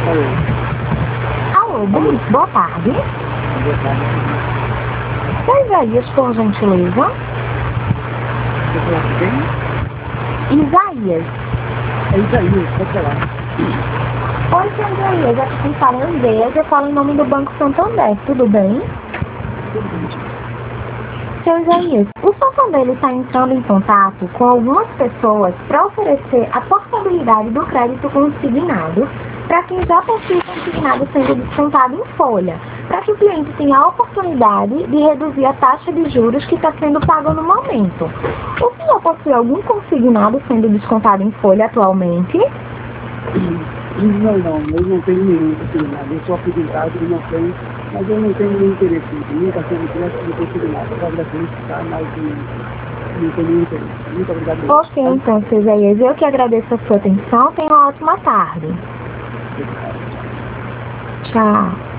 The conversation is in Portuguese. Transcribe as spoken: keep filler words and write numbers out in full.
Alô, bom, boa tarde. Boa tarde. Seu Isaías, por gentileza. Você falar com quem? Isaías. É Isaías, pode falar. Oi, seu Isaías, aqui quem fala é Andreas, eu falo em nome do Banco Santander, tudo bem? Tudo bem. Seu Isaías, o Santander está entrando em contato com algumas pessoas para oferecer a portabilidade do crédito consignado para quem já possui consignado sendo descontado em folha, para que o cliente tenha a oportunidade de reduzir a taxa de juros que está sendo paga no momento. O senhor possui algum consignado sendo descontado em folha atualmente? Não, não, eu não tenho nenhum consignado. Eu sou aposentado e não tenho, mas eu não tenho nenhum interesse. Nenhum cartão de crédito, não consignado. Eu agradeço, tá? Mas não, não tenho nenhum interesse. Muito obrigado. Ok, Tá? então, seu Isaías, eu que agradeço a sua atenção. Tenha uma ótima tarde. Tchau.